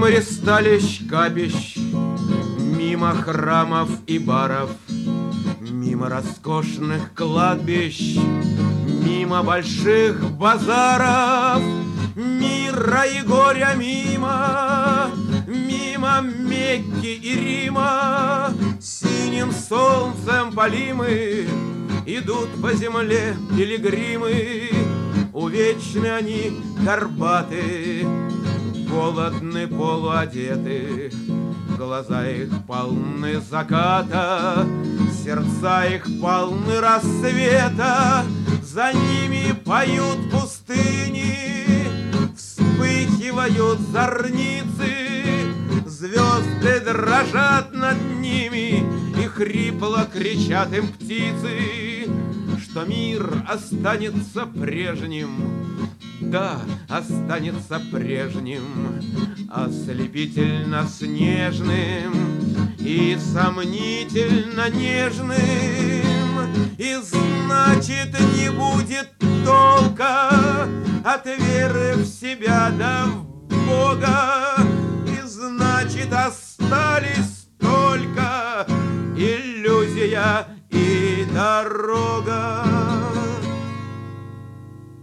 Мимо ристалищ, капищ, мимо храмов и баров, мимо роскошных кладбищ, мимо больших базаров, мира и горя мимо, мимо Мекки и Рима, синим солнцем полимы идут по земле пилигримы. Увечны они горбаты, голодны, полуодеты, глаза их полны заката, сердца их полны рассвета. За ними поют пустыни, вспыхивают зорницы, звезды дрожат над ними, и хрипло кричат им птицы, что мир останется прежним. Да, останется прежним, ослепительно снежным и сомнительно нежным. И значит, не будет толка от веры в себя да в Бога.